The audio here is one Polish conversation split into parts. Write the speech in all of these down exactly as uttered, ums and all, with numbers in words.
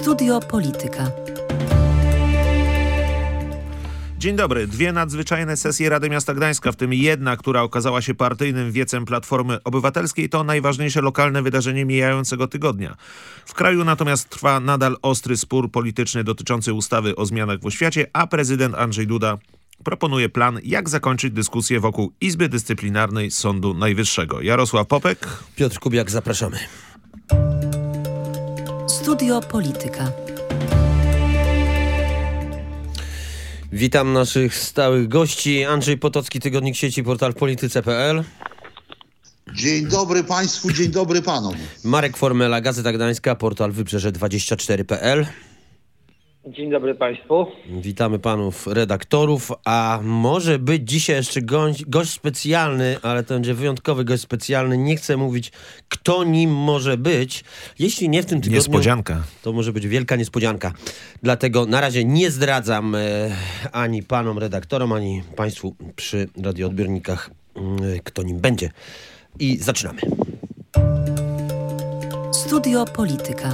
Studio Polityka. Dzień dobry. Dwie nadzwyczajne sesje Rady Miasta Gdańska, w tym jedna, która okazała się partyjnym wiecem Platformy Obywatelskiej, to najważniejsze lokalne wydarzenie mijającego tygodnia. W kraju natomiast trwa nadal ostry spór polityczny dotyczący ustawy o zmianach w oświacie, a prezydent Andrzej Duda proponuje plan, jak zakończyć dyskusję wokół Izby Dyscyplinarnej Sądu Najwyższego. Jarosław Popek. Piotr Kubiak, zapraszamy. Studio Polityka. Witam naszych stałych gości. Andrzej Potocki, Tygodnik Sieci, portal polityce kropka p l. Dzień dobry Państwu, dzień dobry Panom. Marek Formela, Gazeta Gdańska, portal wybrzeże dwadzieścia cztery kropka p l. Dzień dobry Państwu. Witamy Panów redaktorów, a może być dzisiaj jeszcze gość, gość specjalny, ale to będzie wyjątkowy gość specjalny. Nie chcę mówić, kto nim może być. Jeśli nie w tym tygodniu, niespodzianka. To może być wielka niespodzianka. Dlatego na razie nie zdradzam e, ani Panom redaktorom, ani Państwu przy radioodbiornikach, e, kto nim będzie. I zaczynamy. Studio Polityka.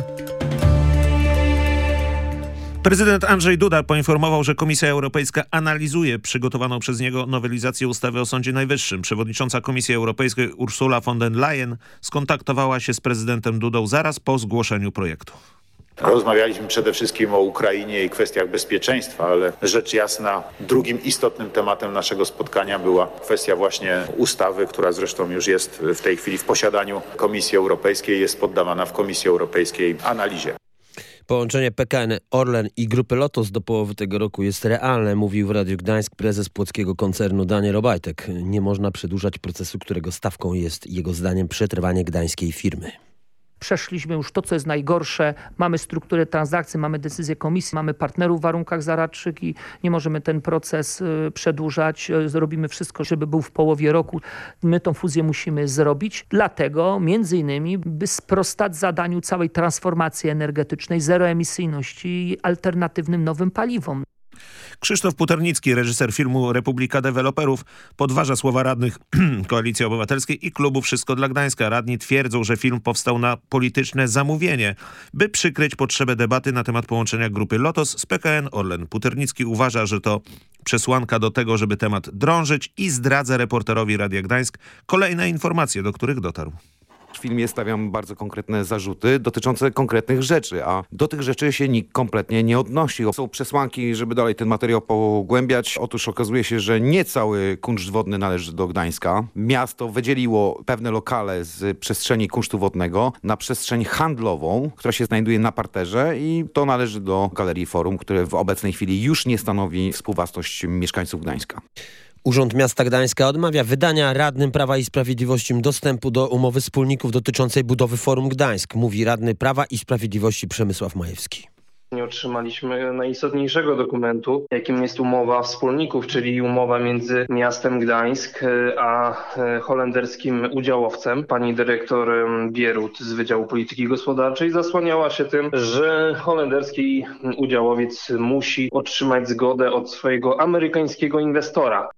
Prezydent Andrzej Duda poinformował, że Komisja Europejska analizuje przygotowaną przez niego nowelizację ustawy o Sądzie Najwyższym. Przewodnicząca Komisji Europejskiej Ursula von der Leyen skontaktowała się z prezydentem Dudą zaraz po zgłoszeniu projektu. Rozmawialiśmy przede wszystkim o Ukrainie i kwestiach bezpieczeństwa, ale rzecz jasna drugim istotnym tematem naszego spotkania była kwestia właśnie ustawy, która zresztą już jest w tej chwili w posiadaniu Komisji Europejskiej, jest poddawana w Komisji Europejskiej analizie. Połączenie P K N Orlen i Grupy Lotos do połowy tego roku jest realne, mówił w Radiu Gdańsk prezes płockiego koncernu Daniel Obajtek. Nie można przedłużać procesu, którego stawką jest, jego zdaniem, przetrwanie gdańskiej firmy. Przeszliśmy już to, co jest najgorsze. Mamy strukturę transakcji, mamy decyzję komisji, mamy partnerów w warunkach zaradczych i nie możemy ten proces y, przedłużać. Zrobimy wszystko, żeby był w połowie roku. My tą fuzję musimy zrobić. Dlatego między innymi, by sprostać zadaniu całej transformacji energetycznej, zeroemisyjności i alternatywnym nowym paliwom. Krzysztof Puternicki, reżyser filmu Republika Deweloperów, podważa słowa radnych Koalicji Obywatelskiej i klubu Wszystko dla Gdańska. Radni twierdzą, że film powstał na polityczne zamówienie, by przykryć potrzebę debaty na temat połączenia Grupy Lotos z P K N Orlen. Puternicki uważa, że to przesłanka do tego, żeby temat drążyć i zdradza reporterowi Radia Gdańsk kolejne informacje, do których dotarł. W filmie stawiam bardzo konkretne zarzuty dotyczące konkretnych rzeczy, a do tych rzeczy się nikt kompletnie nie odnosi. Są przesłanki, żeby dalej ten materiał pogłębiać. Otóż okazuje się, że nie cały kunszt wodny należy do Gdańska. Miasto wydzieliło pewne lokale z przestrzeni kunsztu wodnego na przestrzeń handlową, która się znajduje na parterze i to należy do Galerii Forum, które w obecnej chwili już nie stanowi współwłasność mieszkańców Gdańska. Urząd Miasta Gdańska odmawia wydania radnym Prawa i Sprawiedliwości dostępu do umowy wspólników dotyczącej budowy Forum Gdańsk, mówi radny Prawa i Sprawiedliwości Przemysław Majewski. Nie otrzymaliśmy najistotniejszego dokumentu, jakim jest umowa wspólników, czyli umowa między miastem Gdańsk a holenderskim udziałowcem. Pani dyrektor Bierut z Wydziału Polityki Gospodarczej zasłaniała się tym, że holenderski udziałowiec musi otrzymać zgodę od swojego amerykańskiego inwestora.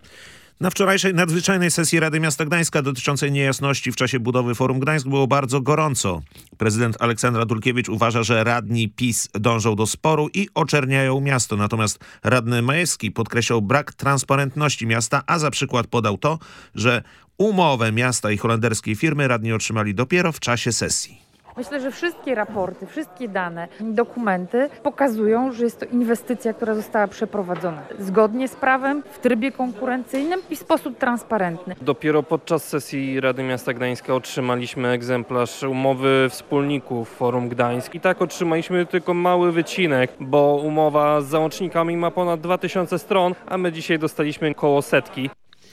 Na wczorajszej nadzwyczajnej sesji Rady Miasta Gdańska dotyczącej niejasności w czasie budowy Forum Gdańsk było bardzo gorąco. Prezydent Aleksandra Dulkiewicz uważa, że radni PiS dążą do sporu i oczerniają miasto. Natomiast radny Majewski podkreślał brak transparentności miasta, a za przykład podał to, że umowę miasta i holenderskiej firmy radni otrzymali dopiero w czasie sesji. Myślę, że wszystkie raporty, wszystkie dane, dokumenty pokazują, że jest to inwestycja, która została przeprowadzona zgodnie z prawem, w trybie konkurencyjnym i w sposób transparentny. Dopiero podczas sesji Rady Miasta Gdańska otrzymaliśmy egzemplarz umowy wspólników Forum Gdańsk i tak otrzymaliśmy tylko mały wycinek, bo umowa z załącznikami ma ponad dwa tysiące stron, a my dzisiaj dostaliśmy koło setki.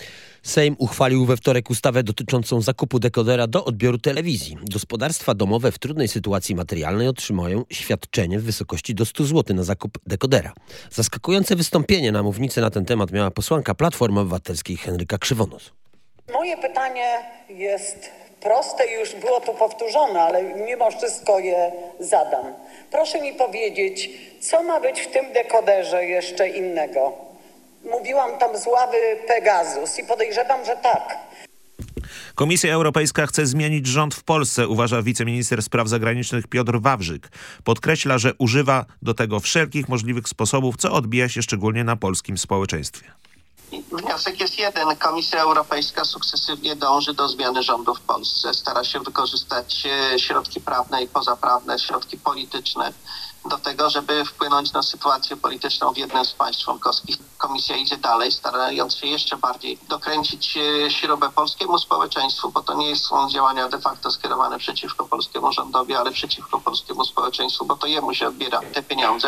Sejm uchwalił we wtorek ustawę dotyczącą zakupu dekodera do odbioru telewizji. Gospodarstwa domowe w trudnej sytuacji materialnej otrzymają świadczenie w wysokości do stu złotych na zakup dekodera. Zaskakujące wystąpienie na mównicy na ten temat miała posłanka Platformy Obywatelskiej Henryka Krzywonos. Moje pytanie jest proste i już było to powtórzone, ale mimo wszystko je zadam. Proszę mi powiedzieć, co ma być w tym dekoderze jeszcze innego? Mówiłam tam z ławy Pegasus i podejrzewam, że tak. Komisja Europejska chce zmienić rząd w Polsce, uważa wiceminister spraw zagranicznych Piotr Wawrzyk. Podkreśla, że używa do tego wszelkich możliwych sposobów, co odbija się szczególnie na polskim społeczeństwie. Wniosek jest jeden. Komisja Europejska sukcesywnie dąży do zmiany rządu w Polsce. Stara się wykorzystać środki prawne i pozaprawne, środki polityczne do tego, żeby wpłynąć na sytuację polityczną w jednym z państw członkowskich. Komisja idzie dalej, starając się jeszcze bardziej dokręcić śrubę polskiemu społeczeństwu, bo to nie są działania de facto skierowane przeciwko polskiemu rządowi, ale przeciwko polskiemu społeczeństwu, bo to jemu się odbiera te pieniądze.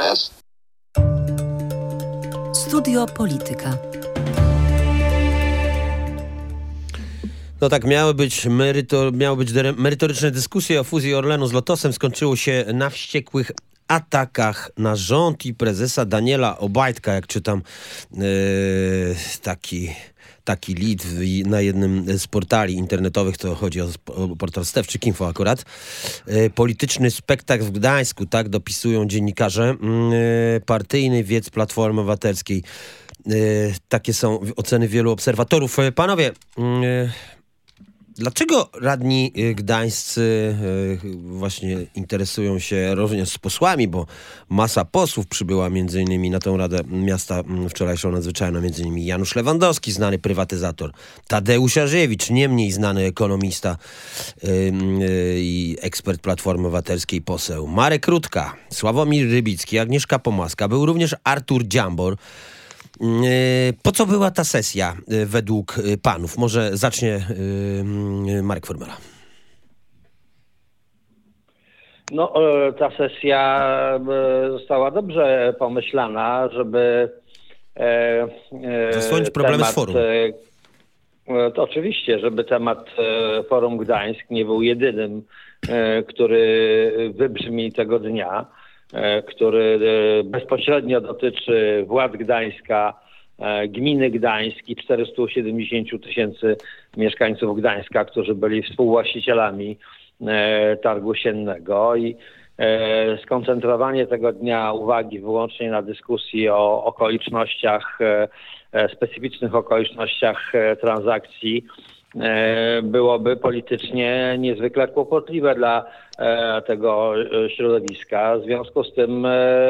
Studio Polityka. No tak, miały być, merytor, miały być merytoryczne dyskusje o fuzji Orlenu z Lotosem. Skończyło się na wściekłych atakach na rząd i prezesa Daniela Obajtka, jak czytam yy, taki... taki lead na jednym z portali internetowych, to chodzi o, o portal Stewczyk Info akurat. E, polityczny spektakl w Gdańsku, tak dopisują dziennikarze. E, partyjny wiec Platformy Obywatelskiej. E, takie są oceny wielu obserwatorów. E, panowie, e, dlaczego radni gdańscy właśnie interesują się również z posłami, bo masa posłów przybyła między innymi na tę Radę Miasta wczorajszą nadzwyczajną, między innymi Janusz Lewandowski, znany prywatyzator, Tadeusz Aziewicz, nie mniej znany ekonomista i ekspert Platformy Obywatelskiej, poseł, Marek Rutka, Sławomir Rybicki, Agnieszka Pomaska, był również Artur Dziambor. Po co była ta sesja według panów? Może zacznie Marek Formela. No, ta sesja została dobrze pomyślana, żeby zasłonić problemy temat, z forum. To oczywiście, żeby temat Forum Gdańsk nie był jedynym, który wybrzmi tego dnia, który bezpośrednio dotyczy władz Gdańska, gminy Gdańsk i czterystu siedemdziesięciu tysięcy mieszkańców Gdańska, którzy byli współwłaścicielami targu siennego, i skoncentrowanie tego dnia uwagi wyłącznie na dyskusji o okolicznościach, specyficznych okolicznościach transakcji byłoby politycznie niezwykle kłopotliwe dla tego środowiska. W związku z tym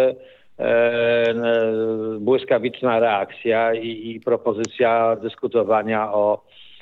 błyskawiczna reakcja i, i propozycja dyskutowania o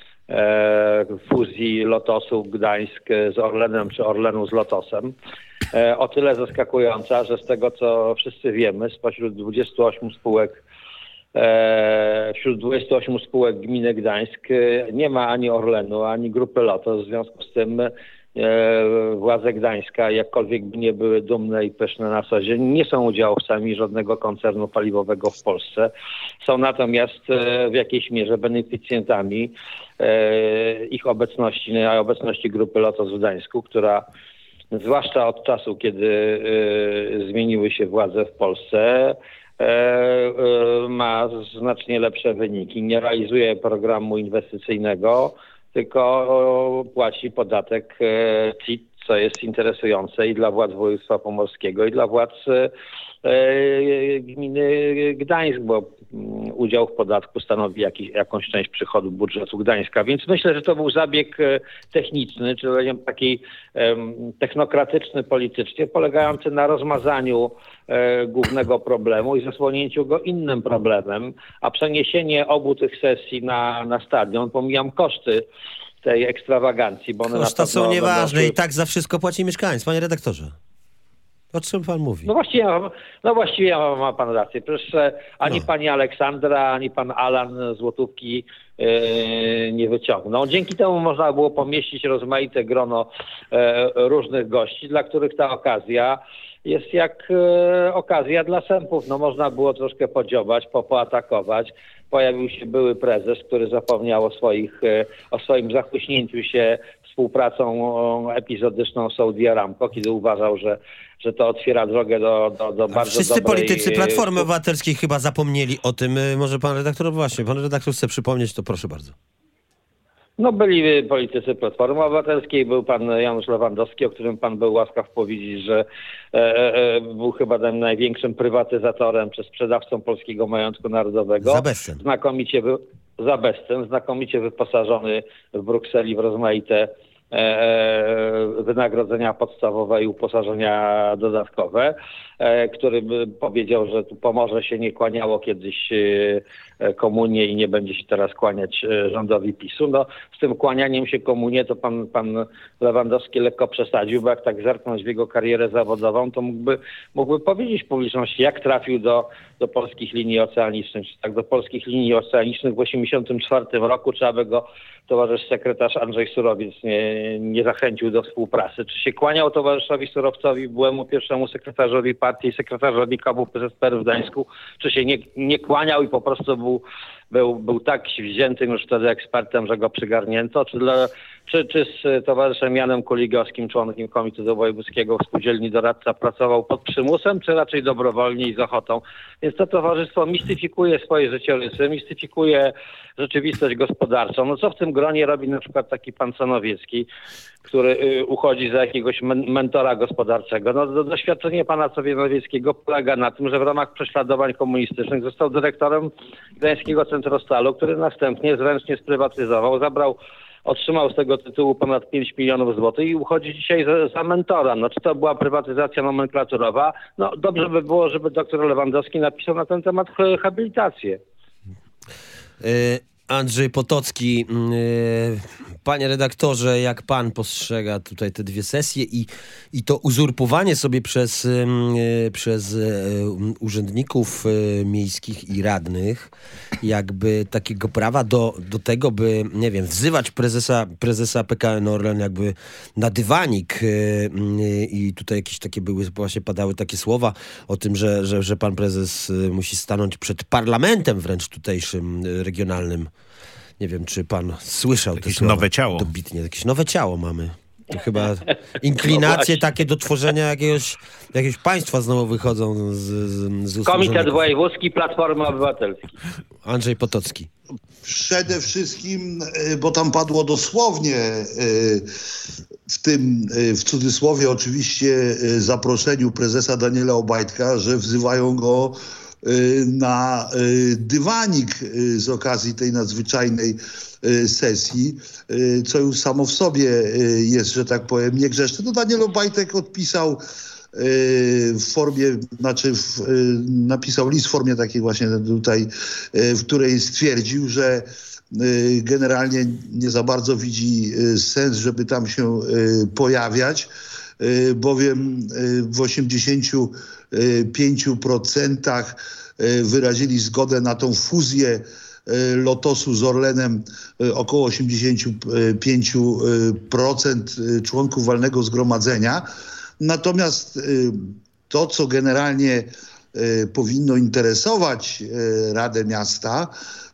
fuzji Lotosu Gdańsk z Orlenem czy Orlenu z Lotosem. O tyle zaskakująca, że z tego, co wszyscy wiemy, spośród dwudziestu ośmiu spółek wśród dwudziestu ośmiu spółek gminy Gdańsk nie ma ani Orlenu, ani grupy Lotos. W związku z tym władze Gdańska, jakkolwiek by nie były dumne i pyszne na sobie, nie są udziałowcami żadnego koncernu paliwowego w Polsce. Są natomiast w jakiejś mierze beneficjentami ich obecności, obecności grupy Lotos w Gdańsku, która zwłaszcza od czasu, kiedy zmieniły się władze w Polsce, ma znacznie lepsze wyniki. Nie realizuje programu inwestycyjnego, tylko płaci podatek C I T, co jest interesujące i dla władz województwa pomorskiego, i dla władz gminy Gdańsk, bo udział w podatku stanowi jakiś, jakąś część przychodu budżetu Gdańska. Więc myślę, że to był zabieg techniczny, czy taki technokratyczny politycznie, polegający na rozmazaniu głównego problemu i zasłonięciu go innym problemem, a przeniesienie obu tych sesji na, na stadion, pomijam koszty tej ekstrawagancji, bo one Koszty na są nieważne będą... i tak za wszystko płaci mieszkańc, panie redaktorze. O czym pan mówi? No właściwie, no właściwie ma, ma pan rację. Przecież ani no. pani Aleksandra, ani pan Alan złotówki yy, nie wyciągną. Dzięki temu można było pomieścić rozmaite grono yy, różnych gości, dla których ta okazja jest jak e, okazja dla sępów. No można było troszkę podziobać, po, poatakować. Pojawił się były prezes, który zapomniał o, swoich, e, o swoim zachłyśnięciu się współpracą epizodyczną Saudi Aramco, kiedy uważał, że, że to otwiera drogę do, do, do bardzo wszyscy dobrej... politycy Platformy Obywatelskiej chyba zapomnieli o tym. Może pan redaktor, właśnie, pan redaktor chce przypomnieć, to proszę bardzo. No byli politycy Platformy Obywatelskiej, był pan Janusz Lewandowski, o którym pan był łaskaw powiedzieć, że e, e, był chyba tym największym prywatyzatorem czy sprzedawcą polskiego majątku narodowego. Za bezcen. Znakomicie był, za bezcen, znakomicie wyposażony w Brukseli w rozmaite wynagrodzenia podstawowe i uposażenia dodatkowe, który by powiedział, że tu Pomorze się nie kłaniało kiedyś komunie i nie będzie się teraz kłaniać rządowi PiSu. No, z tym kłanianiem się komunie to pan, pan Lewandowski lekko przesadził, bo jak tak zerknąć w jego karierę zawodową, to mógłby, mógłby powiedzieć publiczności, jak trafił do, do polskich linii oceanicznych. Czy tak do polskich linii oceanicznych w osiemdziesiątym czwartym roku trzeba by go towarzysz sekretarz Andrzej Surowiec nie, nie zachęcił do współpracy. Czy się kłaniał towarzyszowi Surowcowi, byłemu pierwszemu sekretarzowi partii, sekretarzowi K W P Z P R w Gdańsku, czy się nie, nie kłaniał i po prostu był, był, był tak wziętym już wtedy ekspertem, że go przygarnięto, czy, dla, czy, czy z towarzyszem Janem Kuligowskim, członkiem Komitetu Wojewódzkiego w Spółdzielni doradca, pracował pod przymusem, czy raczej dobrowolnie i z ochotą. Więc to towarzystwo mistyfikuje swoje życiorysy, mistyfikuje rzeczywistość gospodarczą. No co w tym gronie robi na przykład taki pan Sonowiecki, który y, uchodzi za jakiegoś men- mentora gospodarczego. No do, doświadczenie pana Sonowieckiego polega na tym, że w ramach prześladowań komunistycznych został dyrektorem Gdańskiego Centrostalu, który następnie zręcznie sprywatyzował, zabrał, otrzymał z tego tytułu ponad pięć milionów złotych i uchodzi dzisiaj za, za mentora. No czy to była prywatyzacja nomenklaturowa? No dobrze by było, żeby doktor Lewandowski napisał na ten temat habilitację. Andrzej Potocki, panie redaktorze, jak pan postrzega tutaj te dwie sesje i, i to uzurpowanie sobie przez, przez urzędników miejskich i radnych jakby takiego prawa do, do tego, by, nie wiem, wzywać prezesa, prezesa P K N Orlen jakby na dywanik i tutaj jakieś takie były, właśnie padały takie słowa o tym, że, że, że pan prezes musi stanąć przed parlamentem wręcz tutejszym, regionalnym. Nie wiem, czy pan słyszał jakieś te nowe ciało. Dobitnie. Jakieś nowe ciało mamy. To chyba inklinacje no takie do tworzenia jakiegoś, jakiegoś państwa znowu wychodzą z, z, z Komitet Wojewódzki Platformy Obywatelskiej. Andrzej Potocki. Przede wszystkim, bo tam padło dosłownie w tym, w cudzysłowie oczywiście, zaproszeniu prezesa Daniela Obajtka, że wzywają go na dywanik z okazji tej nadzwyczajnej sesji, co już samo w sobie jest, że tak powiem, niegrzeczne. No Daniel Obajtek odpisał w formie, znaczy w, napisał list w formie takiej właśnie tutaj, w której stwierdził, że generalnie nie za bardzo widzi sens, żeby tam się pojawiać, bowiem w osiemdziesięciu pięciu procentach wyrazili zgodę na tą fuzję Lotosu z Orlenem około osiemdziesiąt pięć procent członków walnego zgromadzenia. Natomiast to, co generalnie powinno interesować Radę Miasta,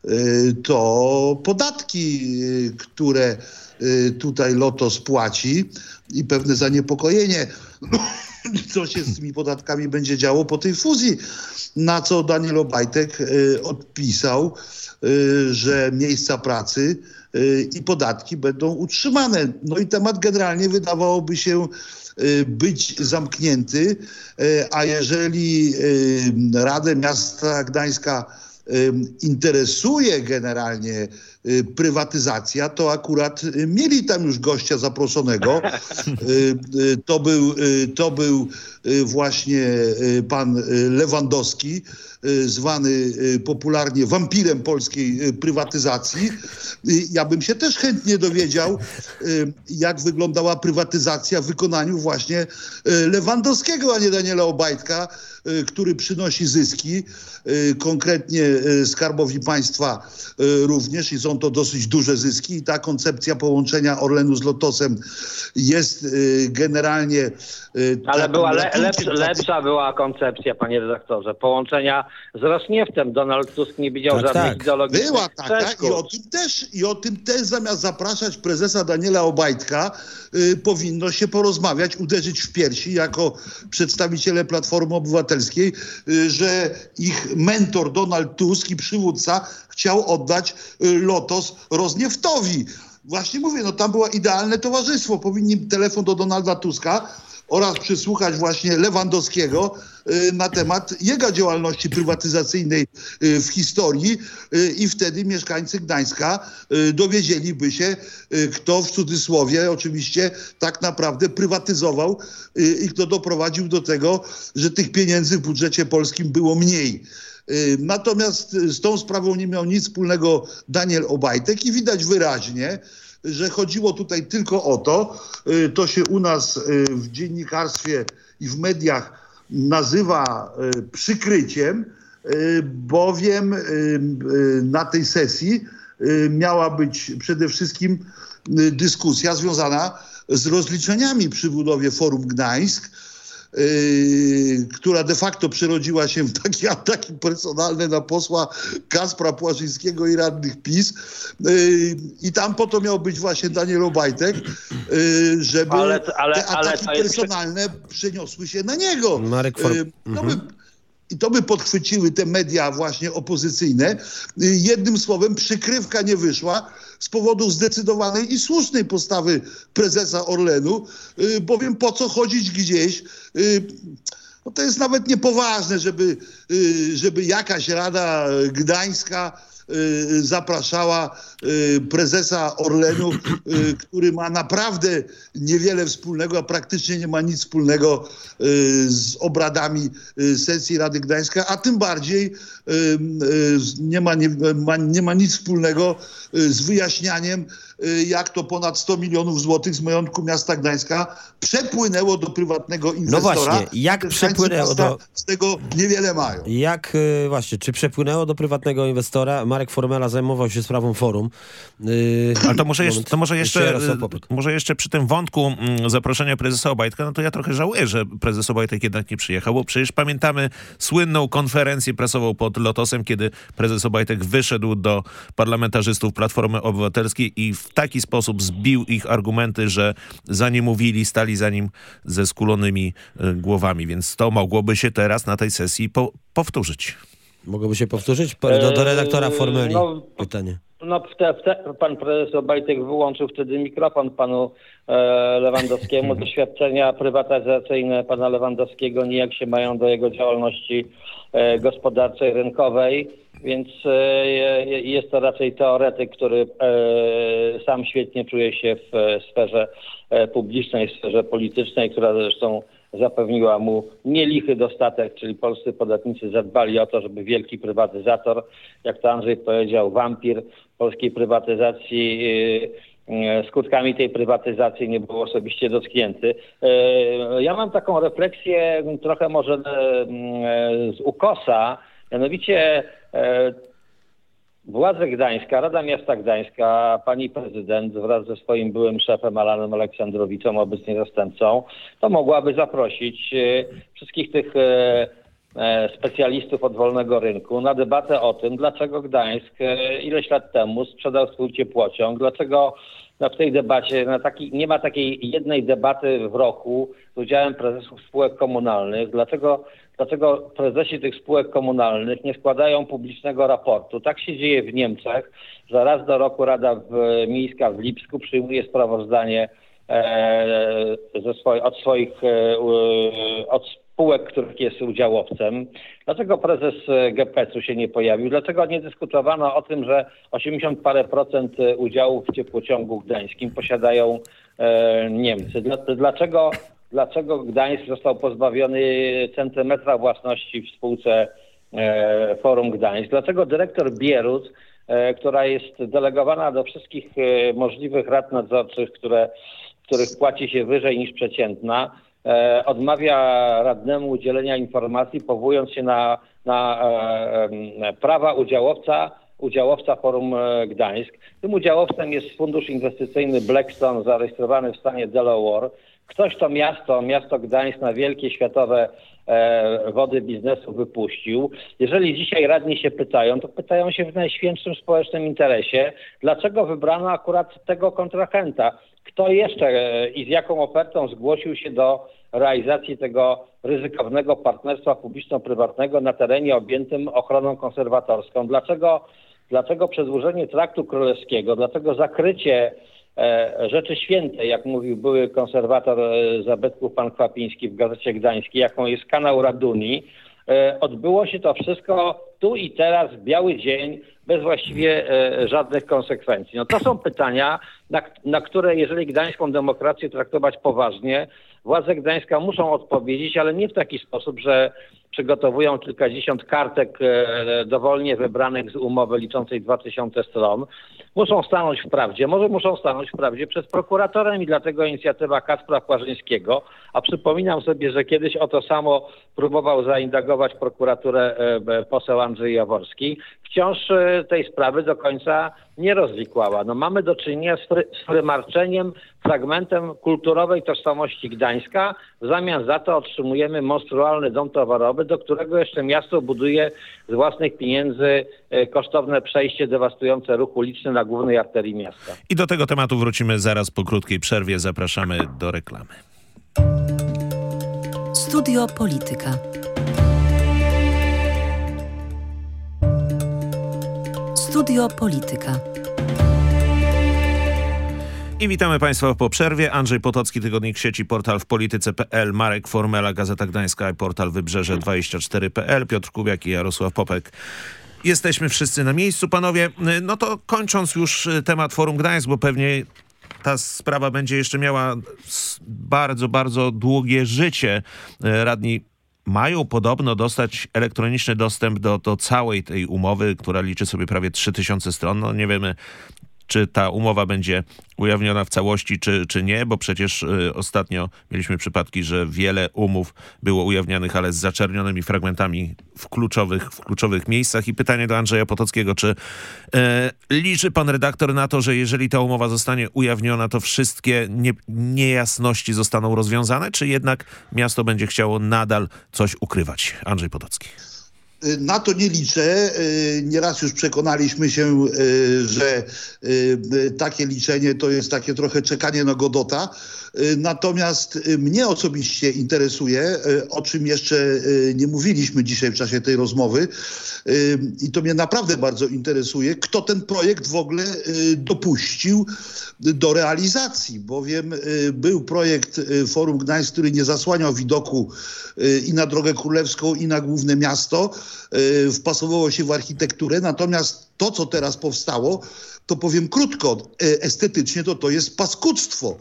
to podatki, które tutaj Lotos płaci i pewne zaniepokojenie, co się z tymi podatkami będzie działo po tej fuzji. Na co Daniel Obajtek odpisał, że miejsca pracy i podatki będą utrzymane. No i temat generalnie wydawałoby się być zamknięty, a jeżeli Radę Miasta Gdańska interesuje generalnie prywatyzacja, to akurat mieli tam już gościa zaproszonego. To był, to był właśnie pan Lewandowski, zwany popularnie wampirem polskiej prywatyzacji. Ja bym się też chętnie dowiedział, jak wyglądała prywatyzacja w wykonaniu właśnie Lewandowskiego, a nie Daniela Obajtka, który przynosi zyski, konkretnie Skarbowi Państwa również, i są to dosyć duże zyski, i ta koncepcja połączenia Orlenu z Lotosem jest generalnie... Ale była le, lepsza, lepsza była koncepcja, panie redaktorze, połączenia z Rosnieftem. Donald Tusk nie widział tak, żadnych tak. ideologicznych Była taka i o tym też, i o tym też zamiast zapraszać prezesa Daniela Obajtka, y, powinno się porozmawiać, uderzyć w piersi jako przedstawiciele Platformy Obywatelskiej, y, że ich mentor Donald Tusk i przywódca chciał oddać y, Lotos Rosnieftowi. Właśnie mówię, no tam było idealne towarzystwo. Powinni telefon do Donalda Tuska, oraz przesłuchać właśnie Lewandowskiego na temat jego działalności prywatyzacyjnej w historii i wtedy mieszkańcy Gdańska dowiedzieliby się, kto w cudzysłowie oczywiście tak naprawdę prywatyzował i kto doprowadził do tego, że tych pieniędzy w budżecie polskim było mniej. Natomiast z tą sprawą nie miał nic wspólnego Daniel Obajtek i widać wyraźnie, że chodziło tutaj tylko o to, to się u nas w dziennikarstwie i w mediach nazywa przykryciem, bowiem na tej sesji miała być przede wszystkim dyskusja związana z rozliczeniami przy budowie Forum Gdańsk, Yy, która de facto przerodziła się w takie ataki personalne na posła Kacpra Płażyńskiego i radnych PiS. Yy, I tam po to miał być właśnie Daniel Obajtek, yy, żeby ale, ale, te ataki ale personalne jest... przeniosły się na niego. Marek For... yy, to by, I to by podchwyciły te media właśnie opozycyjne. Yy, jednym słowem, przykrywka nie wyszła z powodu zdecydowanej i słusznej postawy prezesa Orlenu, yy, bowiem po co chodzić gdzieś, yy, no to jest nawet niepoważne, żeby, yy, żeby jakaś Rada Gdańska yy, zapraszała yy, prezesa Orlenu, yy, który ma naprawdę niewiele wspólnego, a praktycznie nie ma nic wspólnego yy, z obradami yy, sesji Rady Gdańska, a tym bardziej yy, yy, nie, ma, nie, ma, nie ma nic wspólnego yy, z wyjaśnianiem, jak to ponad sto milionów złotych z majątku miasta Gdańska przepłynęło do prywatnego inwestora. No właśnie, jak przepłynęło do... Z tego niewiele mają. Jak właśnie, czy przepłynęło do prywatnego inwestora? Marek Formela zajmował się sprawą Forum. Yy, Ale to może, jeszcze, to może, jeszcze, może jeszcze przy tym wątku zaproszenia prezesa Obajtka, no to ja trochę żałuję, że prezes Obajtek jednak nie przyjechał, bo przecież pamiętamy słynną konferencję prasową pod Lotosem, kiedy prezes Obajtek wyszedł do parlamentarzystów Platformy Obywatelskiej i w taki sposób zbił ich argumenty, że za nim mówili, stali za nim ze skulonymi y, głowami, więc to mogłoby się teraz na tej sesji po, powtórzyć. Mogłoby się powtórzyć? Do, do redaktora Formeli no, pytanie. No, w te, w te, pan prezes Obajtek wyłączył wtedy mikrofon panu e, Lewandowskiemu. Doświadczenia prywatyzacyjne pana Lewandowskiego nijak się mają do jego działalności e, gospodarczej, rynkowej. Więc e, jest to raczej teoretyk, który e, sam świetnie czuje się w sferze e, publicznej, w sferze politycznej, która zresztą zapewniła mu nielichy dostatek, czyli polscy podatnicy zadbali o to, żeby wielki prywatyzator, jak to Andrzej powiedział, wampir polskiej prywatyzacji, e, skutkami tej prywatyzacji nie był osobiście dotknięty. E, ja mam taką refleksję trochę może e, z ukosa, mianowicie e, władze Gdańska, Rada Miasta Gdańska, pani prezydent wraz ze swoim byłym szefem Alanem Aleksandrowiczem, obecnie zastępcą, to mogłaby zaprosić e, wszystkich tych e, e, specjalistów od wolnego rynku na debatę o tym, dlaczego Gdańsk e, ileś lat temu sprzedał swój ciepłociąg, dlaczego no, w tej debacie na taki, nie ma takiej jednej debaty w roku z udziałem prezesów spółek komunalnych, dlaczego Dlaczego prezesi tych spółek komunalnych nie składają publicznego raportu? Tak się dzieje w Niemczech, że raz do roku Rada w, Miejska w Lipsku przyjmuje sprawozdanie e, ze swoj, od swoich e, od spółek, których jest udziałowcem. Dlaczego prezes G P C u się nie pojawił? Dlaczego nie dyskutowano o tym, że osiemdziesiąt parę procent udziałów w ciepłociągu gdańskim posiadają e, Niemcy? Dlaczego Dlaczego Gdańsk został pozbawiony centymetra własności w spółce e, Forum Gdańsk? Dlaczego dyrektor Bierut, e, która jest delegowana do wszystkich e, możliwych rad nadzorczych, które, których płaci się wyżej niż przeciętna, e, odmawia radnemu udzielenia informacji, powołując się na, na e, e, prawa udziałowca, udziałowca Forum Gdańsk. Tym udziałowcem jest fundusz inwestycyjny Blackstone zarejestrowany w stanie Delaware. Ktoś to miasto, miasto Gdańsk na wielkie światowe e, wody biznesu wypuścił. Jeżeli dzisiaj radni się pytają, to pytają się w najświętszym społecznym interesie, dlaczego wybrano akurat tego kontrahenta. Kto jeszcze e, i z jaką ofertą zgłosił się do realizacji tego ryzykownego partnerstwa publiczno-prywatnego na terenie objętym ochroną konserwatorską. Dlaczego, dlaczego przedłużenie Traktu Królewskiego, dlaczego zakrycie rzeczy świętej, jak mówił były konserwator zabytków pan Kwapiński w Gazecie Gdańskiej, jaką jest kanał Raduni, odbyło się to wszystko tu i teraz, w biały dzień, bez właściwie e, żadnych konsekwencji. No to są pytania, na, na które jeżeli gdańską demokrację traktować poważnie, władze Gdańska muszą odpowiedzieć, ale nie w taki sposób, że przygotowują kilkadziesiąt kartek e, dowolnie wybranych z umowy liczącej dwa tysiące stron. Muszą stanąć w prawdzie, może muszą stanąć w prawdzie przed prokuratorem i dlatego inicjatywa Kacpra Płażyńskiego, a przypominam sobie, że kiedyś o to samo próbował zaindagować prokuraturę e, poseł Andrzej Jaworski, wciąż e, tej sprawy do końca nie rozwikłała. No, mamy do czynienia z, fry, z frymarczeniem, fragmentem kulturowej tożsamości Gdańska. W zamian za to otrzymujemy monstrualny dom towarowy, do którego jeszcze miasto buduje z własnych pieniędzy e, kosztowne przejście dewastujące ruch uliczny na głównej arterii miasta. I do tego tematu wrócimy zaraz po krótkiej przerwie. Zapraszamy do reklamy. Studio Polityka. Studio Polityka. I witamy Państwa po przerwie. Andrzej Potocki, Tygodnik Sieci, portal w polityce kropka p l, Marek Formela, Gazeta Gdańska i portal Wybrzeże dwadzieścia cztery kropka p l, Piotr Kubiak i Jarosław Popek. Jesteśmy wszyscy na miejscu, panowie. No to kończąc już temat Forum Gdańsk, bo pewnie ta sprawa będzie jeszcze miała bardzo, bardzo długie życie. Radni mają podobno dostać elektroniczny dostęp do, do całej tej umowy, która liczy sobie prawie trzy tysiące stron. No nie wiemy, czy ta umowa będzie ujawniona w całości, czy, czy nie, bo przecież y, ostatnio mieliśmy przypadki, że wiele umów było ujawnianych, ale z zaczernionymi fragmentami w kluczowych, w kluczowych miejscach. I pytanie do Andrzeja Potockiego, czy y, liczy pan redaktor na to, że jeżeli ta umowa zostanie ujawniona, to wszystkie nie, niejasności zostaną rozwiązane, czy jednak miasto będzie chciało nadal coś ukrywać? Andrzej Potocki. Na to nie liczę. Nieraz już przekonaliśmy się, że takie liczenie to jest takie trochę czekanie na Godota. Natomiast mnie osobiście interesuje, o czym jeszcze nie mówiliśmy dzisiaj w czasie tej rozmowy, i to mnie naprawdę bardzo interesuje, kto ten projekt w ogóle dopuścił do realizacji, bowiem był projekt Forum Gdańsk, który nie zasłaniał widoku i na Drogę Królewską, i na główne miasto, wpasowało się w architekturę, natomiast to, co teraz powstało, to powiem krótko, estetycznie to to jest paskudztwo.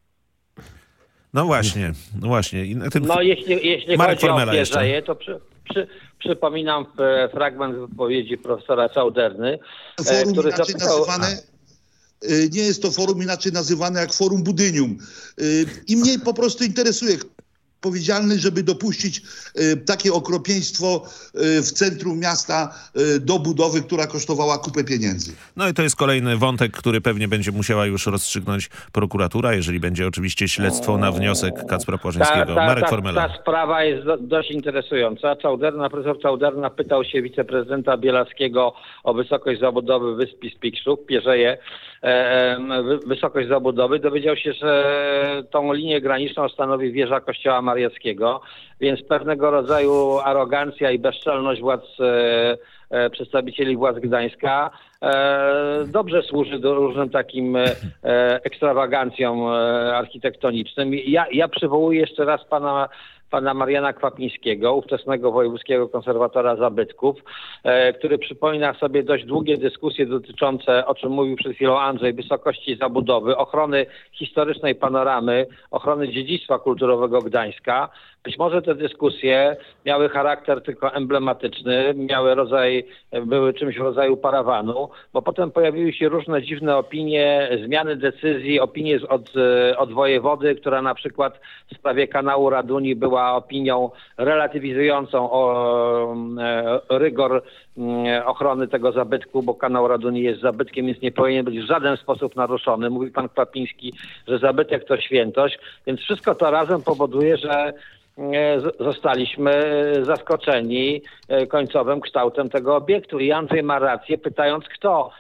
No właśnie, no właśnie. I na tym... No jeśli, jeśli Marek chodzi Formela o Pierzeje, to przy, przy, przypominam fragment wypowiedzi profesora Czauderny, Forum który inaczej zapytał... nazywane, nie jest to forum inaczej nazywane jak Forum Budynium. I mnie po prostu interesuje, odpowiedzialny, żeby dopuścić y, takie okropieństwo y, w centrum miasta y, do budowy, która kosztowała kupę pieniędzy. No i to jest kolejny wątek, który pewnie będzie musiała już rozstrzygnąć prokuratura, jeżeli będzie oczywiście śledztwo na wniosek Kacpra Płażyńskiego. Ta, ta, Marek ta, Formela. ta sprawa jest do, dość interesująca. Czauderna, profesor Czauderna pytał się wiceprezydenta Bielackiego o wysokość zabudowy wysp i Spikszów, Pierzeje, e, wysokość zabudowy. Dowiedział się, że tą linię graniczną stanowi wieża kościoła Mariackiego, więc pewnego rodzaju arogancja i bezczelność władz, e, e, przedstawicieli władz Gdańska e, dobrze służy do różnym takim e, ekstrawagancjom e, architektonicznym. Ja, ja przywołuję jeszcze raz pana pana Mariana Kwapińskiego, ówczesnego wojewódzkiego konserwatora zabytków, e, który przypomina sobie dość długie dyskusje dotyczące, o czym mówił przed chwilą Andrzej, wysokości zabudowy, ochrony historycznej panoramy, ochrony dziedzictwa kulturowego Gdańska. Być może te dyskusje miały charakter tylko emblematyczny, miały rodzaj, były czymś w rodzaju parawanu, bo potem pojawiły się różne dziwne opinie, zmiany decyzji, opinie od, od wojewody, która na przykład w sprawie kanału Raduni była opinią relatywizującą o, o rygor ochrony tego zabytku, bo kanał Raduni jest zabytkiem, więc nie powinien być w żaden sposób naruszony. Mówi pan Kwapiński, że zabytek to świętość, więc wszystko to razem powoduje, że zostaliśmy zaskoczeni końcowym kształtem tego obiektu. I Andrzej ma rację, pytając kto.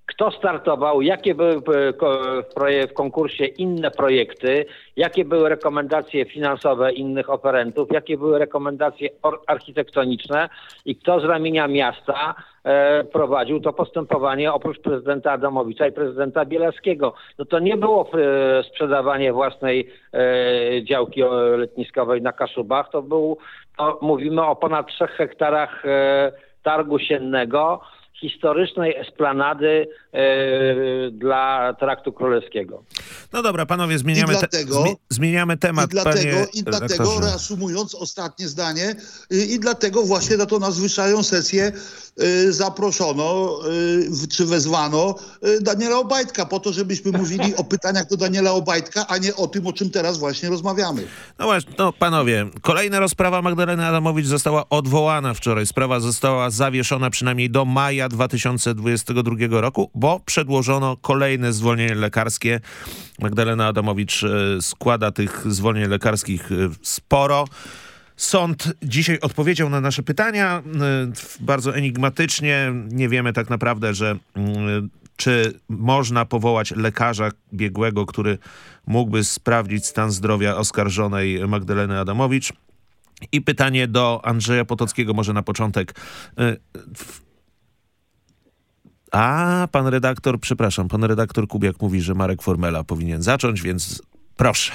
kto startował, jakie były w konkursie inne projekty, jakie były rekomendacje finansowe innych oferentów, jakie były rekomendacje architektoniczne i kto z ramienia miasta e, prowadził to postępowanie oprócz prezydenta Adamowicza i prezydenta Bielaskiego. No to nie było e, sprzedawanie własnej e, działki letniskowej na Kaszubach, to był, to mówimy o ponad trzech hektarach e, targu siennego, historycznej esplanady e, dla Traktu Królewskiego. No dobra, panowie, zmieniamy, I dlatego, te, zmieniamy temat. I dlatego, panie i dlatego redaktorze. reasumując ostatnie zdanie, i, i dlatego właśnie na tą nadzwyczajną sesję y, zaproszono y, czy wezwano y, Daniela Obajtka po to, żebyśmy mówili o pytaniach do Daniela Obajtka, a nie o tym, o czym teraz właśnie rozmawiamy. No właśnie, no panowie, kolejna rozprawa Magdaleny Adamowicz została odwołana wczoraj. Sprawa została zawieszona przynajmniej do maja dwa tysiące dwudziestego drugiego roku, bo przedłożono kolejne zwolnienie lekarskie. Magdalena Adamowicz składa tych zwolnień lekarskich sporo. Sąd dzisiaj odpowiedział na nasze pytania bardzo enigmatycznie. Nie wiemy tak naprawdę, że czy można powołać lekarza biegłego, który mógłby sprawdzić stan zdrowia oskarżonej Magdaleny Adamowicz. I pytanie do Andrzeja Potockiego może na początek. A, pan redaktor, przepraszam, pan redaktor Kubiak mówi, że Marek Formela powinien zacząć, więc proszę.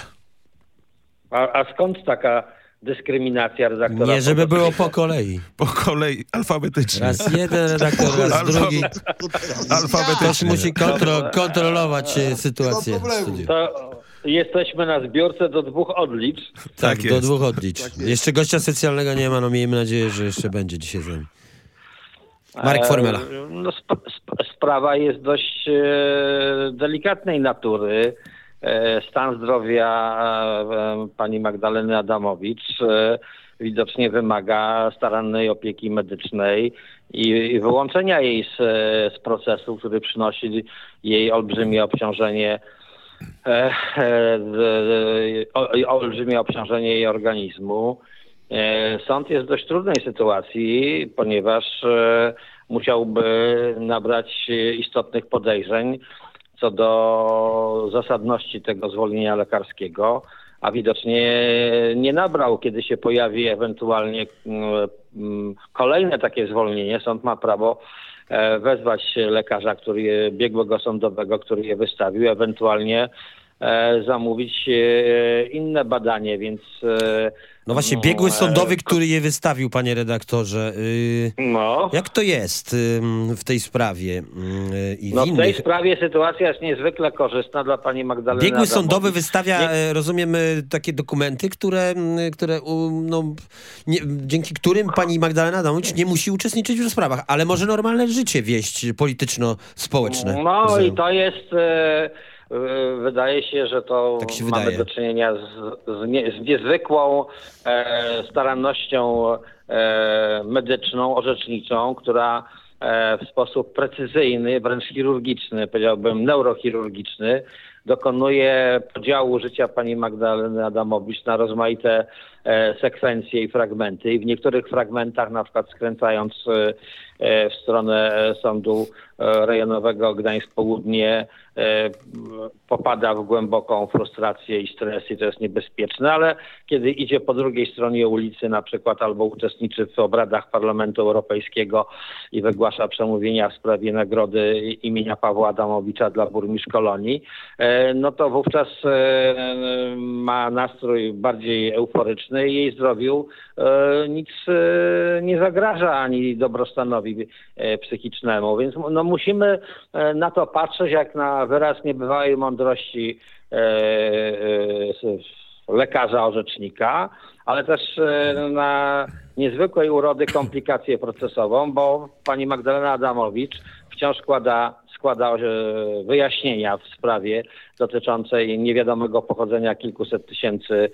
A, a skąd taka dyskryminacja redaktora? Nie, żeby było po kolei. Po kolei, alfabetycznie. Raz jeden redaktor, raz Alfabet- drugi. Alfabetycznie. Ktoś musi kontro- kontrolować e, sytuację. w studiu. To jesteśmy na zbiórce do dwóch odlicz. Tak, Tak do jest. dwóch odlicz. Jeszcze gościa specjalnego nie ma, no miejmy nadzieję, że jeszcze będzie dzisiaj z nami. Marek Formela. E, No, sp- sp- sprawa jest dość e, delikatnej natury. E, stan zdrowia e, pani Magdaleny Adamowicz e, widocznie wymaga starannej opieki medycznej i, i wyłączenia jej z, z procesu, który przynosi jej olbrzymie obciążenie e, e, z, o, olbrzymie obciążenie jej organizmu. E, sąd jest w dość trudnej sytuacji, ponieważ e, musiałby nabrać istotnych podejrzeń co do zasadności tego zwolnienia lekarskiego, a widocznie nie nabrał, kiedy się pojawi ewentualnie kolejne takie zwolnienie. Sąd ma prawo wezwać lekarza, który je, biegłego sądowego, który je wystawił, ewentualnie zamówić inne badanie, więc... No właśnie, biegły sądowy, który je wystawił, panie redaktorze. Yy, no. Jak to jest yy, w tej sprawie? Yy, i no w, w tej innych... sprawie sytuacja jest niezwykle korzystna dla pani Magdaleny Biegły Adamowicz. sądowy wystawia, Nie... rozumiem, takie dokumenty, które, które no, nie, dzięki którym pani Magdalena Adamowicz nie musi uczestniczyć w rozprawach, ale może normalne życie wieść polityczno-społeczne. No rozumiem. i to jest... E... Wydaje się, że to tak się mamy wydaje. do czynienia z, z, nie, z niezwykłą e, starannością e, medyczną, orzeczniczą, która e, w sposób precyzyjny, wręcz chirurgiczny, powiedziałbym neurochirurgiczny, dokonuje podziału życia pani Magdaleny Adamowicz na rozmaite e, sekwencje i fragmenty. I w niektórych fragmentach, na przykład skręcając e, w stronę sądu e, rejonowego Gdańsk-Południe, e, popada w głęboką frustrację i stres i to jest niebezpieczne, ale kiedy idzie po drugiej stronie ulicy na przykład albo uczestniczy w obradach Parlamentu Europejskiego i wygłasza przemówienia w sprawie nagrody imienia Pawła Adamowicza dla burmistrz Kolonii, e, no to wówczas e, ma nastrój bardziej euforyczny i jej zdrowiu e, nic e, nie zagraża ani dobrostanowi e, psychicznemu. Więc no, musimy e, na to patrzeć jak na wyraz niebywałej mądrości e, e, lekarza orzecznika, ale też e, na niezwykłej urody komplikację procesową, bo pani Magdalena Adamowicz wciąż składa składa wyjaśnienia w sprawie dotyczącej niewiadomego pochodzenia kilkuset tysięcy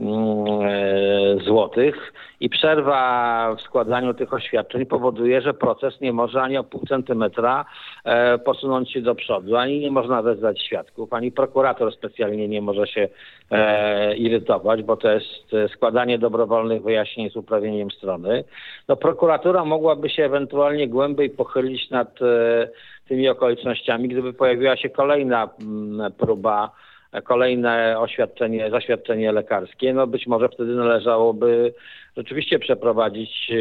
złotych i przerwa w składaniu tych oświadczeń powoduje, że proces nie może ani o pół centymetra posunąć się do przodu, ani nie można wezwać świadków, ani prokurator specjalnie nie może się irytować, bo to jest składanie dobrowolnych wyjaśnień z uprawnieniem strony. No, prokuratura mogłaby się ewentualnie głębiej pochylić nad tymi okolicznościami, gdyby pojawiła się kolejna próba, kolejne oświadczenie, zaświadczenie lekarskie, no być może wtedy należałoby rzeczywiście przeprowadzić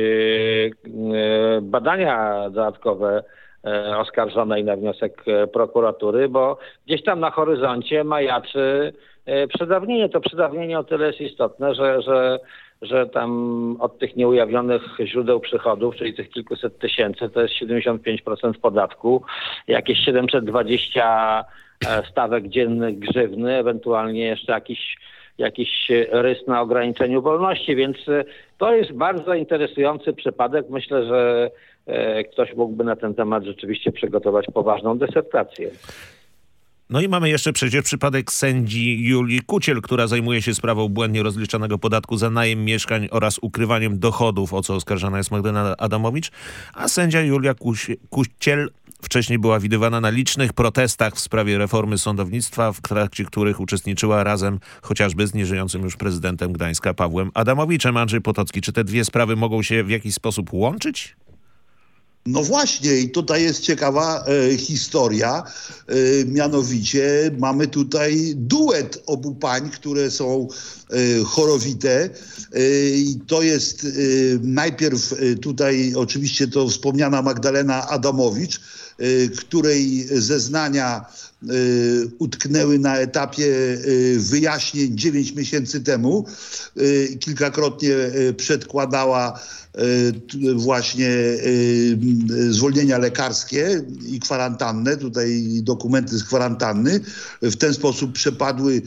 badania dodatkowe oskarżonej na wniosek prokuratury, bo gdzieś tam na horyzoncie majaczy przedawnienie. To przedawnienie o tyle jest istotne, że, że, że tam od tych nieujawnionych źródeł przychodów, czyli tych kilkuset tysięcy, to jest siedemdziesiąt pięć procent podatku, jakieś siedemset dwadzieścia stawek dziennych grzywny, ewentualnie jeszcze jakiś, jakiś rys na ograniczeniu wolności, więc to jest bardzo interesujący przypadek. Myślę, że ktoś mógłby na ten temat rzeczywiście przygotować poważną dysertację. No i mamy jeszcze przecież przypadek sędzi Julii Kuciel, która zajmuje się sprawą błędnie rozliczanego podatku za najem mieszkań oraz ukrywaniem dochodów, o co oskarżana jest Magdalena Adamowicz, a sędzia Julia Kuciel wcześniej była widywana na licznych protestach w sprawie reformy sądownictwa, w trakcie których uczestniczyła razem chociażby z nieżyjącym już prezydentem Gdańska Pawłem Adamowiczem. Andrzej Potocki, czy te dwie sprawy mogą się w jakiś sposób łączyć? No właśnie i tutaj jest ciekawa e, historia, e, mianowicie mamy tutaj duet obu pań, które są e, chorowite e, i to jest e, najpierw e, tutaj oczywiście to wspomniana Magdalena Adamowicz, e, której zeznania e, utknęły na etapie e, wyjaśnień dziewięć miesięcy temu, e, kilkakrotnie e, przedkładała właśnie zwolnienia lekarskie i kwarantannę, tutaj dokumenty z kwarantanny. W ten sposób przepadły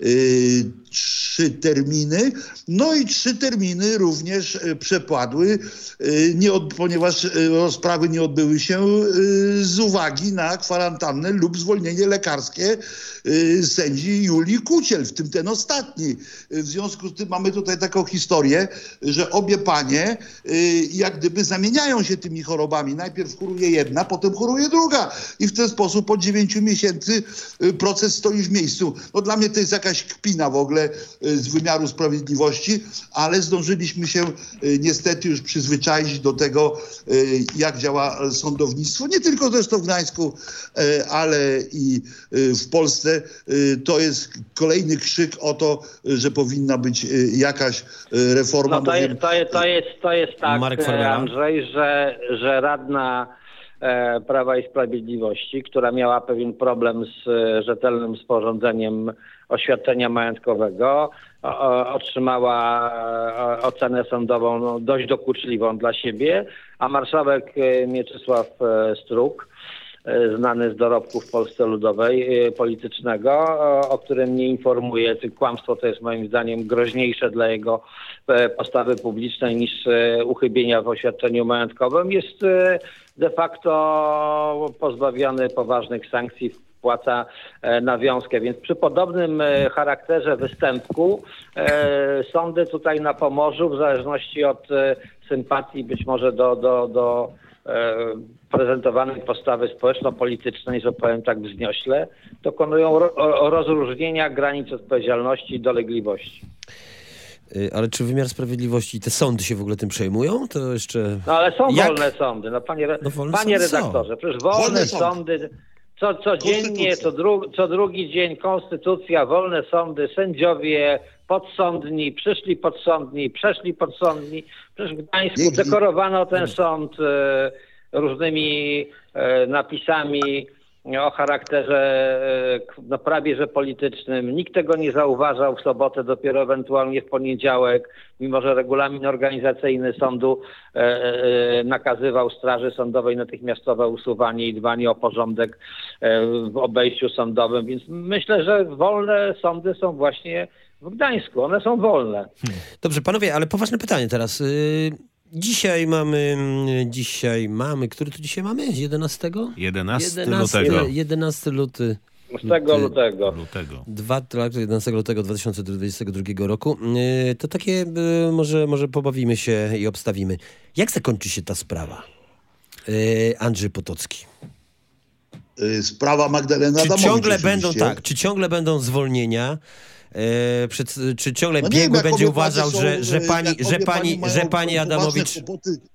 trzy terminy, no i trzy terminy również przepadły, nie od, ponieważ rozprawy nie odbyły się z uwagi na kwarantannę lub zwolnienie lekarskie sędzi Julii Kuciel, w tym ten ostatni. W związku z tym mamy tutaj taką historię, że obie panie jak gdyby zamieniają się tymi chorobami. Najpierw choruje jedna, potem choruje druga i w ten sposób od dziewięciu miesięcy proces stoi w miejscu. No dla mnie to jest jakaś kpina w ogóle z wymiaru sprawiedliwości, ale zdążyliśmy się niestety już przyzwyczaić do tego, jak działa sądownictwo. Nie tylko zresztą w Gdańsku, ale i w Polsce. To jest kolejny krzyk o to, że powinna być jakaś reforma. No to, jest, to, jest, to, jest, to jest tak, Andrzej, że, że radna e, Prawa i Sprawiedliwości, która miała pewien problem z e, rzetelnym sporządzeniem oświadczenia majątkowego, o, otrzymała e, ocenę sądową no, dość dokuczliwą dla siebie, a marszałek e, Mieczysław e, Struk, e, znany z dorobków w Polsce Ludowej e, politycznego, o, o którym nie informuje. Kłamstwo to jest moim zdaniem groźniejsze dla jego e, postawy publicznej niż e, uchybienia w oświadczeniu majątkowym. Jest e, de facto pozbawiony poważnych sankcji, wpłaca e, nawiązkę. Więc przy podobnym e, charakterze występku e, sądy tutaj na Pomorzu, w zależności od e, sympatii być może do, do, do e, prezentowanej postawy społeczno-politycznej, że powiem tak wzniośle, dokonują ro, o, rozróżnienia granic odpowiedzialności i dolegliwości. Ale czy wymiar sprawiedliwości i te sądy się w ogóle tym przejmują? To jeszcze... No ale są Jak? wolne sądy. No panie, No, wolne panie sądy redaktorze, są. przecież wolne, Wolne sądy... sądy co, codziennie, co, dru, co drugi dzień konstytucja, wolne sądy, sędziowie, podsądni, przyszli podsądni, przeszli podsądni. Przecież w Gdańsku dekorowano ten sąd e, różnymi e, napisami o charakterze e, no, prawie że politycznym. Nikt tego nie zauważał w sobotę, dopiero ewentualnie w poniedziałek, mimo że regulamin organizacyjny sądu e, e, nakazywał Straży Sądowej natychmiastowe usuwanie i dbanie o porządek e, w obejściu sądowym. Więc myślę, że wolne sądy są właśnie w Gdańsku. One są wolne. Dobrze, panowie, ale poważne pytanie teraz. Yy, dzisiaj mamy, dzisiaj mamy, który tu dzisiaj mamy? jedenastego? jedenastego lutego. jedenastego luty. jedenastego lutego. lutego. Dwa, jedenastego lutego dwa tysiące dwudziestego drugiego roku. Yy, to takie, yy, może, może pobawimy się i obstawimy. Jak zakończy się ta sprawa? Yy, Andrzej Potocki. Sprawa Magdalena Czy Adamowicz ciągle oczywiście. będą, tak, czy ciągle będą zwolnienia? E, przed, czy ciągle No nie biegły wiem, jak będzie obie uważał, są, że, że pani, jak że obie pani, mają że pani poważne Adamowicz... kłopoty.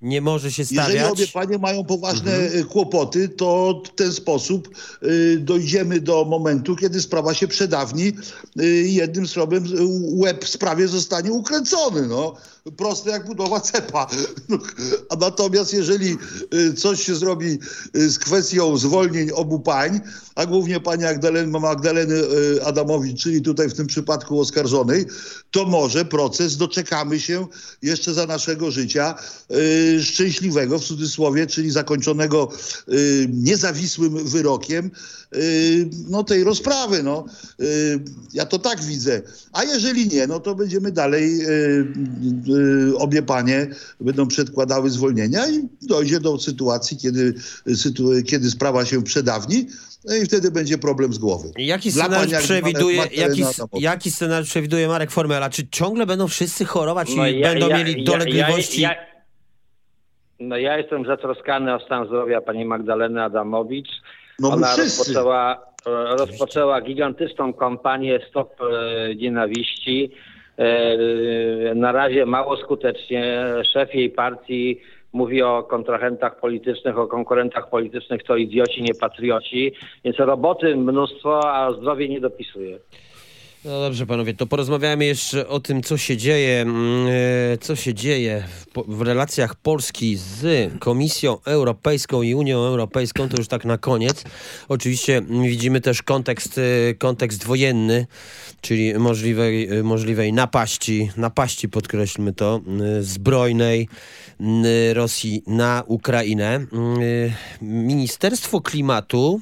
nie może się stawiać. Jeżeli obie panie mają poważne mhm. kłopoty, to w ten sposób y, dojdziemy do momentu, kiedy sprawa się przedawni i y, jednym słowem łeb w sprawie zostanie ukręcony. No. Proste jak budowa cepa. No, a natomiast jeżeli y, coś się zrobi y, z kwestią zwolnień obu pań, a głównie pani Magdaleny, Magdaleny y, Adamowicz, czyli tutaj w tym przypadku oskarżonej, to może proces doczekamy się jeszcze za naszego życia y, szczęśliwego w cudzysłowie, czyli zakończonego y, niezawisłym wyrokiem y, no, tej rozprawy. No. Y, ja to tak widzę. A jeżeli nie, no to będziemy dalej, y, y, obie panie będą przedkładały zwolnienia i dojdzie do sytuacji, kiedy, sytu, kiedy sprawa się przedawni. No i wtedy będzie problem z głowy. Jaki scenariusz, przewiduje, jaki, jaki scenariusz przewiduje Marek Formela? Czy ciągle będą wszyscy chorować i no ja, będą ja, mieli dolegliwości? Ja, ja, ja, no ja jestem zatroskany o stan zdrowia pani Magdaleny Adamowicz. No Ona wszyscy. rozpoczęła, rozpoczęła gigantyczną kampanię Stop e, Nienawiści. E, na razie mało skutecznie. Szef jej partii mówi o kontrahentach politycznych, o konkurentach politycznych, to idioci, nie patrioci. Więc roboty mnóstwo, a zdrowie nie dopisuje. No dobrze, panowie, to porozmawiamy jeszcze o tym, co się dzieje, co się dzieje w, w relacjach Polski z Komisją Europejską i Unią Europejską. To już tak na koniec. Oczywiście widzimy też kontekst, kontekst wojenny, czyli możliwej, możliwej napaści, napaści, podkreślmy to, zbrojnej Rosji na Ukrainę. Ministerstwo Klimatu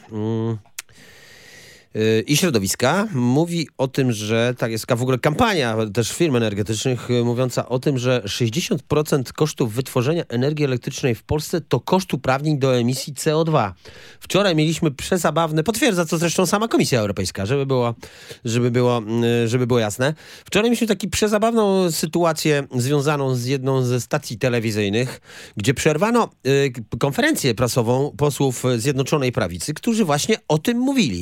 i Środowiska mówi o tym, że tak jest w ogóle kampania też firm energetycznych mówiąca o tym, że sześćdziesiąt procent kosztów wytworzenia energii elektrycznej w Polsce to koszt uprawnień do emisji C O dwa. Wczoraj mieliśmy przezabawne, potwierdza to zresztą sama Komisja Europejska, żeby było, żeby było, żeby było jasne. Wczoraj mieliśmy taką przezabawną sytuację związaną z jedną ze stacji telewizyjnych, gdzie przerwano y, konferencję prasową posłów Zjednoczonej Prawicy, którzy właśnie o tym mówili.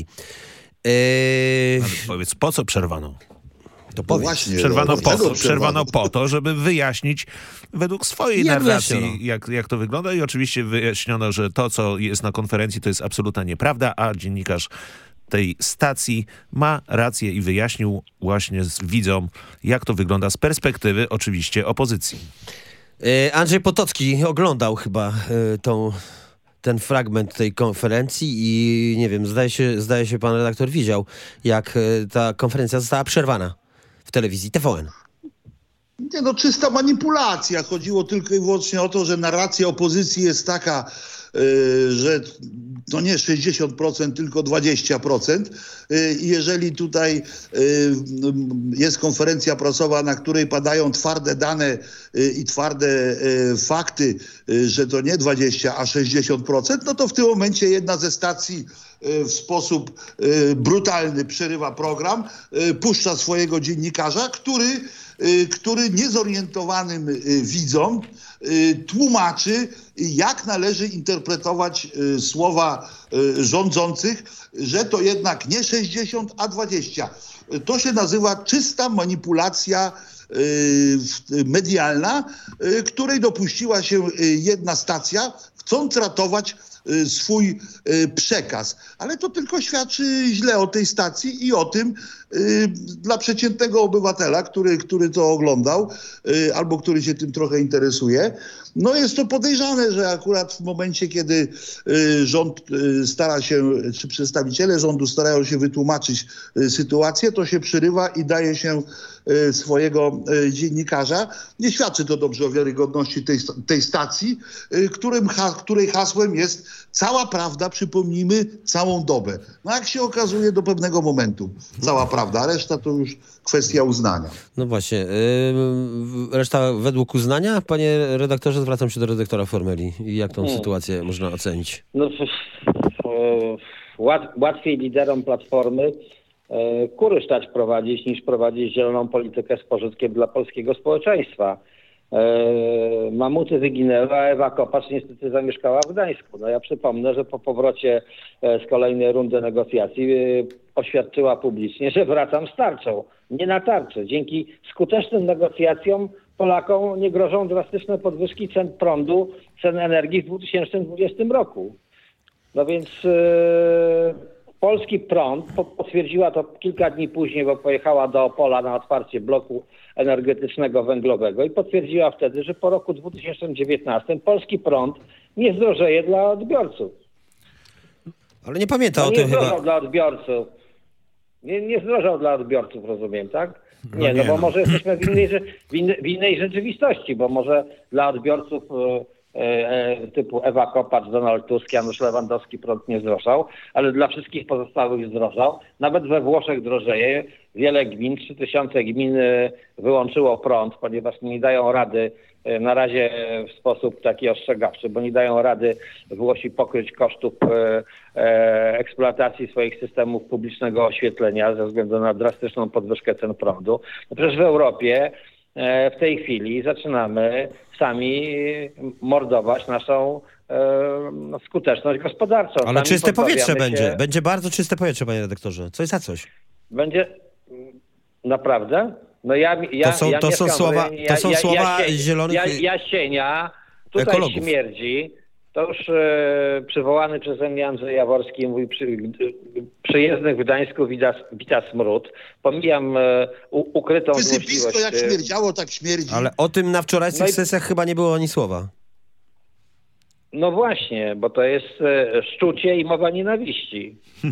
Eee... Ale powiedz, po co przerwano? To powiedz. Właśnie, przerwano, no, po, przerwano. przerwano po to, żeby wyjaśnić według swojej Jak narracji, jak, jak to wygląda. I oczywiście wyjaśniono, że to, co jest na konferencji, to jest absolutna nieprawda, a dziennikarz tej stacji ma rację i wyjaśnił właśnie z widzom, jak to wygląda z perspektywy oczywiście opozycji. Eee, Andrzej Potocki oglądał chyba e, tą... ten fragment tej konferencji i nie wiem, zdaje się, zdaje się pan redaktor widział, jak ta konferencja została przerwana w telewizji T V N. Nie no, czysta manipulacja. Chodziło tylko i wyłącznie o to, że narracja opozycji jest taka, yy, że to nie sześćdziesiąt procent, tylko dwadzieścia procent. Yy, I jeżeli tutaj yy, jest konferencja prasowa, na której padają twarde dane yy, i twarde yy, fakty, yy, że to nie dwadzieścia, a sześćdziesiąt procent, no to w tym momencie jedna ze stacji w sposób y, brutalny przerywa program, y, puszcza swojego dziennikarza, który, y, który niezorientowanym y, widzom y, tłumaczy, jak należy interpretować y, słowa y, rządzących, że to jednak nie sześćdziesiąt, a dwadzieścia. To się nazywa czysta manipulacja y, medialna, y, której dopuściła się y, jedna stacja, chcąc ratować swój przekaz. Ale to tylko świadczy źle o tej stacji i o tym y, dla przeciętnego obywatela, który, który to oglądał y, albo który się tym trochę interesuje. No jest to podejrzane, że akurat w momencie, kiedy y, rząd y, stara się, czy przedstawiciele rządu starają się wytłumaczyć y, sytuację, to się przerywa i daje się y, swojego y, dziennikarza. Nie świadczy to dobrze o wiarygodności tej, tej stacji, y, którym, ha, której hasłem jest cała prawda, przypomnijmy, całą dobę. No jak się okazuje do pewnego momentu cała prawda, a reszta to już kwestia uznania. No właśnie. Yy, reszta według uznania? Panie redaktorze, zwracam się do redaktora Formeli. Jak tą hmm. sytuację można ocenić? No, łat, łatwiej liderom Platformy e, kury stać prowadzić, niż prowadzić zieloną politykę z pożytkiem dla polskiego społeczeństwa. E, mamuty wyginęły, a Ewa Kopacz niestety zamieszkała w Gdańsku. No ja przypomnę, że po powrocie z kolejnej rundy negocjacji e, oświadczyła publicznie, że wracam z tarczą. Nie na tarczę. Dzięki skutecznym negocjacjom Polakom nie grożą drastyczne podwyżki cen prądu, cen energii w dwa tysiące dwudziestym roku. No więc yy, polski prąd, potwierdziła to kilka dni później, bo pojechała do Opola na otwarcie bloku energetycznego węglowego i potwierdziła wtedy, że po roku dwa tysiące dziewiętnastym polski prąd nie zdrożeje dla odbiorców. Ale nie pamięta no o nie tym zdrożał chyba. dla odbiorców. Nie, nie zdrożał dla odbiorców, rozumiem, tak? Nie, no, no bo nie, może jesteśmy w innej, w, innej, w innej rzeczywistości, bo może dla odbiorców e, e, typu Ewa Kopacz, Donald Tusk, Janusz Lewandowski prąd nie zdrożał, ale dla wszystkich pozostałych zdrożał. Nawet we Włoszech drożeje. Wiele gmin, trzy tysiące gmin e, wyłączyło prąd, ponieważ nie dają rady e, na razie w sposób taki ostrzegawczy, bo nie dają rady Włosi pokryć kosztów e, e, eksploatacji swoich systemów publicznego oświetlenia ze względu na drastyczną podwyżkę cen prądu. No przecież w Europie e, w tej chwili zaczynamy sami mordować naszą e, skuteczność gospodarczą. Ale Sami czyste powietrze pozbawiamy będzie. się- Będzie bardzo czyste powietrze, panie redaktorze. Coś za coś. Będzie naprawdę? No ja, ja, To są- ja to są mieszkam w słowa- rejonie- to są ja, słowa ja, zielonych Ja, Jasienia, tutaj ekologów. śmierdzi. To już e, przywołany przeze mnie Andrzej Jaworski mówi, przy, przyjezdnych w Gdańsku wita, wita smród. Pomijam e, u, ukrytą Wysypisko złośliwość. jak e, śmierdziało, tak śmierdzi. Ale o tym na wczorajszych No i- sesjach chyba nie było ani słowa. No właśnie, bo to jest e, szczucie i mowa nienawiści.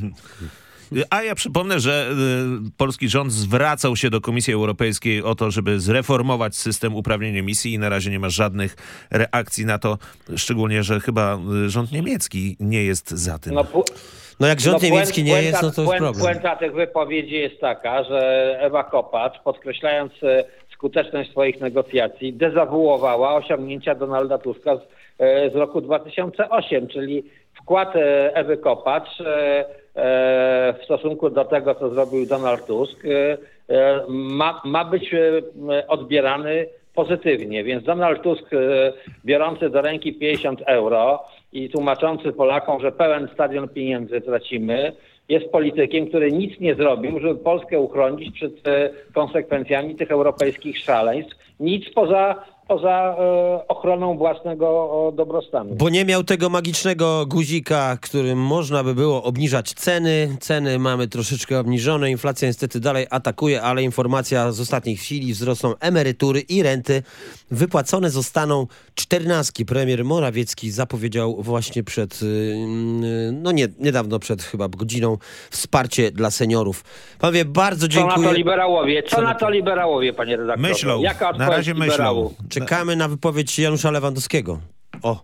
A ja przypomnę, że y, polski rząd zwracał się do Komisji Europejskiej o to, żeby zreformować system uprawnień emisji i na razie nie ma żadnych reakcji na to, szczególnie, że chyba y, rząd niemiecki nie jest za tym. No, pu- No jak rząd No, niemiecki nie puenta- jest, no to jest puenta- problem. Puenta tych wypowiedzi jest taka, że Ewa Kopacz, podkreślając e, skuteczność swoich negocjacji, dezawuowała osiągnięcia Donalda Tuska z, e, z roku dwa tysiące ósmego, czyli wkład e, Ewy Kopacz e, e, w stosunku do tego, co zrobił Donald Tusk, e, e, ma, ma być e, odbierany pozytywnie. Więc Donald Tusk, e, biorący do ręki pięćdziesiąt euro i tłumaczący Polakom, że pełen stadion pieniędzy tracimy, jest politykiem, który nic nie zrobił, żeby Polskę uchronić przed e, konsekwencjami tych europejskich szaleństw. Nic poza, poza e, ochroną własnego o, dobrostanu. Bo nie miał tego magicznego guzika, którym można by było obniżać ceny. Ceny mamy troszeczkę obniżone, inflacja niestety dalej atakuje, ale informacja z ostatniej chwili, wzrosną emerytury i renty. Wypłacone zostaną czternastki. Premier Morawiecki zapowiedział właśnie przed, yy, no nie, niedawno przed chyba godziną, wsparcie dla seniorów. Panowie, bardzo Co dziękuję. na to liberałowie? Co na to liberałowie, panie redaktorze? Myślą. Jaka Na odpowiedź razie myślą. liberałów? Czekamy na wypowiedź Janusza Lewandowskiego. O.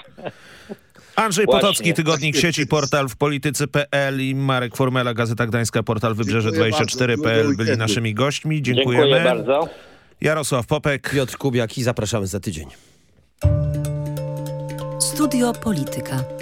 Andrzej Właśnie. Potocki, Tygodnik Sieci, portal w polityce kropka p l i Marek Formela, Gazeta Gdańska, portal Wybrzeże Dziękuję dwadzieścia cztery kropka p l bardzo. byli naszymi gośćmi. Dziękujemy. Dziękuję bardzo. Jarosław Popek. Piotr Kubiak i zapraszamy za tydzień. Studio Polityka.